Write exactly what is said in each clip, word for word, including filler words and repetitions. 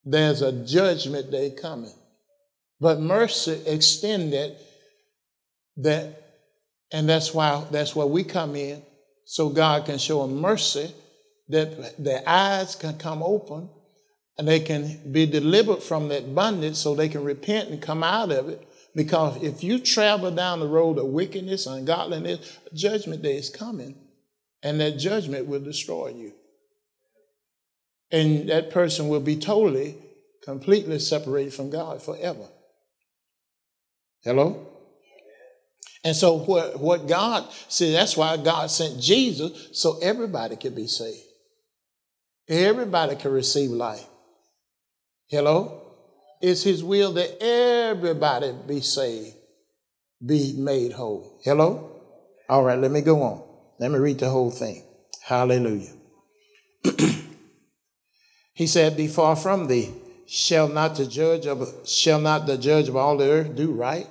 there's a judgment day coming. But mercy extended that, and that's why that's where we come in, so God can show them mercy, that their eyes can come open and they can be delivered from that bondage so they can repent and come out of it. Because if you travel down the road of wickedness, ungodliness, judgment day is coming, and that judgment will destroy you. And that person will be totally, completely separated from God forever. Hello? And so what, what God said, that's why God sent Jesus, so everybody could be saved. Everybody can receive life. Hello? It's his will that everybody be saved, be made whole. Hello? All right, let me go on. Let me read the whole thing. Hallelujah. He said, be far from thee. Shall not the judge of shall not the judge of all the earth do right?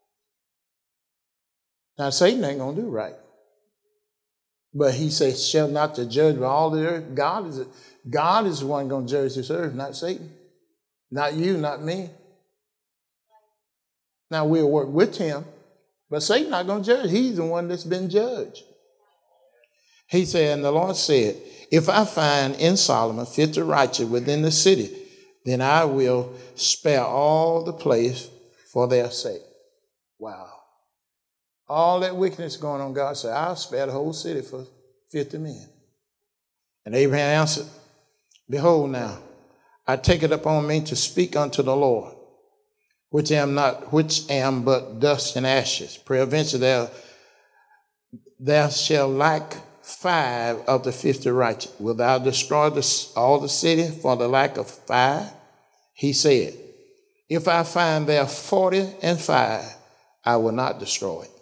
Now Satan ain't gonna do right. But he says, shall not the judge of all the earth? God is God is the one gonna judge this earth, not Satan. Not you, not me. Now we'll work with him, but Satan's not gonna judge. He's the one that's been judged. He said, and the Lord said, if I find in Solomon fifty righteous within the city, then I will spare all the place for their sake. Wow. All that wickedness going on, God said, I'll spare the whole city for fifty men. And Abraham answered, behold now, I take it upon me to speak unto the Lord, which am not, which am but dust and ashes. Peradventure there, there shall lack five of the fifty righteous. Wilt thou destroy the, all the city for the lack of five? He said, if I find there forty and five, I will not destroy it.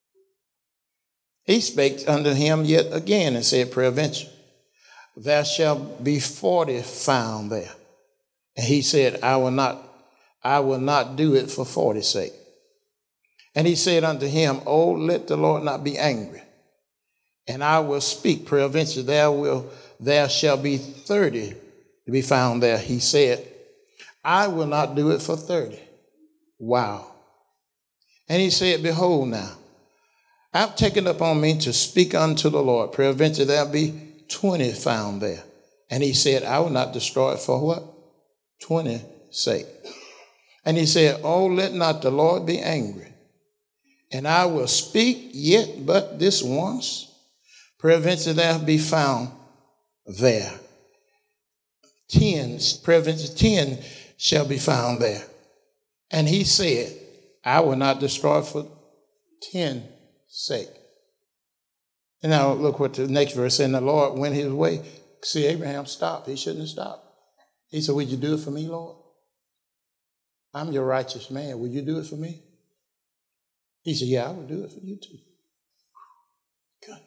He spake unto him yet again and said, peradventure, there shall be forty found there. And he said, I will not, I will not do it for forty's sake. And he said unto him, oh, let the Lord not be angry, and I will speak. Peradventure there will, there shall be thirty to be found there. He said, I will not do it for thirty. Wow. And he said, behold now, I've taken upon me to speak unto the Lord. Peradventure there be twenty found there. And he said, I will not destroy it for what? twenty's sake. And he said, oh, let not the Lord be angry, and I will speak yet but this once. Peradventure there be found there ten, peradventure ten shall be found there. And he said, I will not destroy for ten's sake. And now look what the next verse said. And the Lord went his way. See, Abraham stopped. He shouldn't have stopped. He said, would you do it for me, Lord? I'm your righteous man. Would you do it for me? He said, yeah, I will do it for you too. Goodness.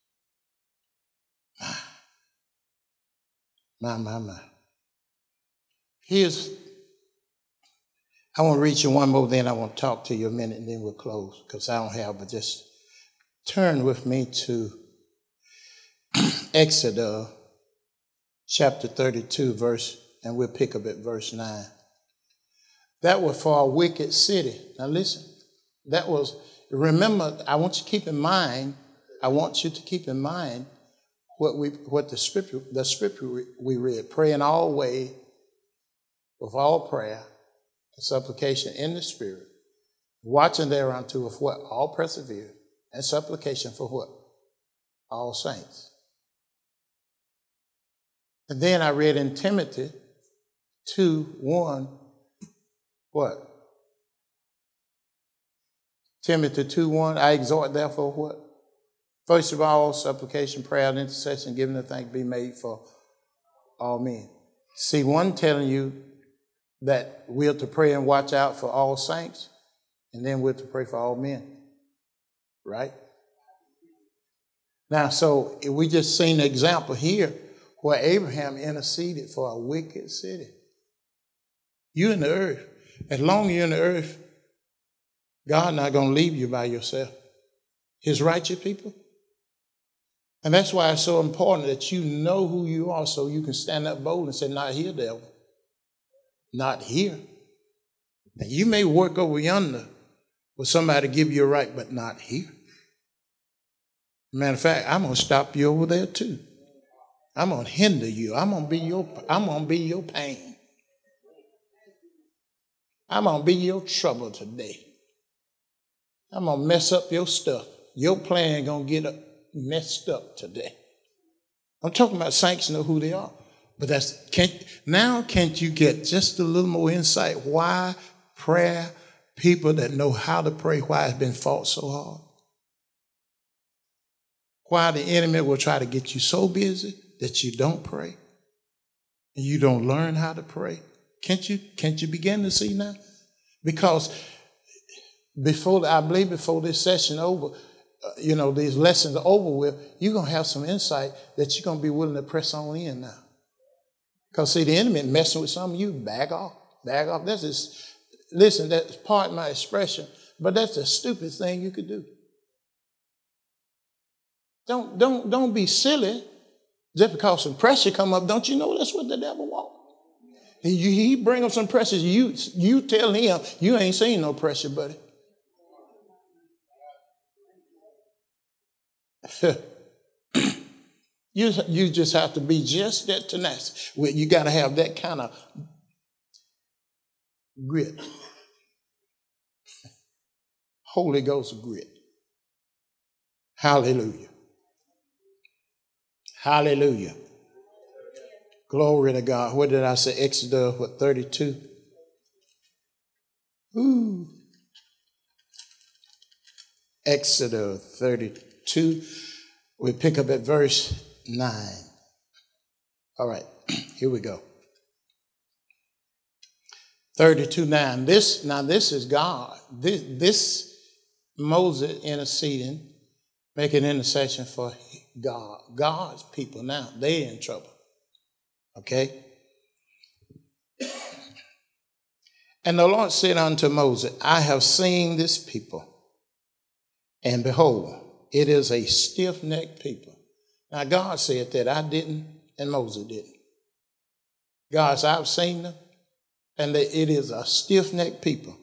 My, my, my. Here's, I want to read you one more, then I want to talk to you a minute, and then we'll close, because I don't have, but just turn with me to Exodus chapter thirty-two, verse, and we'll pick up at verse nine. That was for a wicked city. Now listen, that was, remember, I want you to keep in mind, I want you to keep in mind what we, what the scripture, the scripture we read, praying always with all prayer and supplication in the Spirit, watching thereunto of what? All persevere and supplication for what? All saints. And then I read in Timothy two, one, what? Timothy two, one, I exhort therefore what? First of all, supplication, prayer, and intercession, giving the thanks be made for all men. See, one telling you that we're to pray and watch out for all saints, and then we're to pray for all men. Right? Now, so we just seen an example here where Abraham interceded for a wicked city. You in the earth. As long as you're in the earth, God not going to leave you by yourself. His righteous people. And that's why it's so important that you know who you are so you can stand up bold and say, not here, devil. Not here. Now, you may work over yonder for somebody to give you a right, but not here. Matter of fact, I'm going to stop you over there too. I'm going to hinder you. I'm going to be your, I'm going to be your pain. I'm going to be your trouble today. I'm going to mess up your stuff. Your plan going to get messed up today. I'm talking about saints know who they are. But that's can't, now can't you get just a little more insight why prayer, people that know how to pray, why it's been fought so hard? Why the enemy will try to get you so busy that you don't pray and you don't learn how to pray? Can't you, can't you begin to see now? Because before, I believe before this session over, uh, you know, these lessons are over with, you're going to have some insight that you're going to be willing to press on in now. Because, see, the enemy messing with some of you, back off, back off. That's just, listen, that's part of my expression, but that's the stupidest thing you could do. Don't, don't, don't be silly. Just because some pressure come up, don't you know that's what the devil wants? He, he bring up some pressure. You, you tell him you ain't seen no pressure, buddy. you, you just have to be just that tenacious. You got to have that kind of grit. Holy Ghost grit. Hallelujah. Hallelujah. Glory to God. What did I say? Exodus, what, thirty-two? Ooh. Exodus thirty-two. We pick up at verse nine. All right, here we go. thirty-two nine. This, now this is God. This, this Moses interceding, making intercession for God. God's people now, they're in trouble. Okay? And the Lord said unto Moses, I have seen this people, and behold, it is a stiff-necked people. Now, God said that. I didn't, and Moses didn't. God said, I've seen them, and they, it is a stiff-necked people.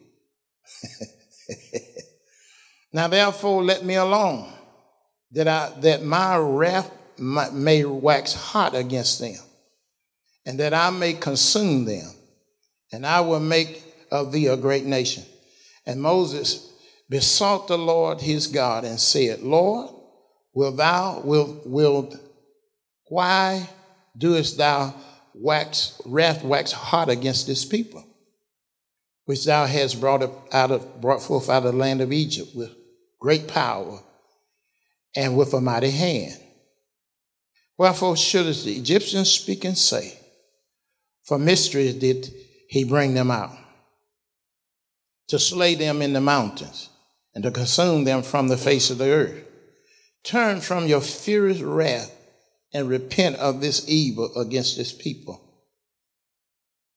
Now, therefore, let me alone, that I that my wrath may wax hot against them, and that I may consume them, and I will make of thee a great nation. And Moses besought the Lord his God and said, Lord, will thou, will, will, why doest thou wax, wrath wax hot against this people, which thou hast brought up out of, brought forth out of the land of Egypt with great power and with a mighty hand? Wherefore shouldest the Egyptians speak and say, for mysteries did he bring them out, to slay them in the mountains, and to consume them from the face of the earth. Turn from your furious wrath and repent of this evil against this people.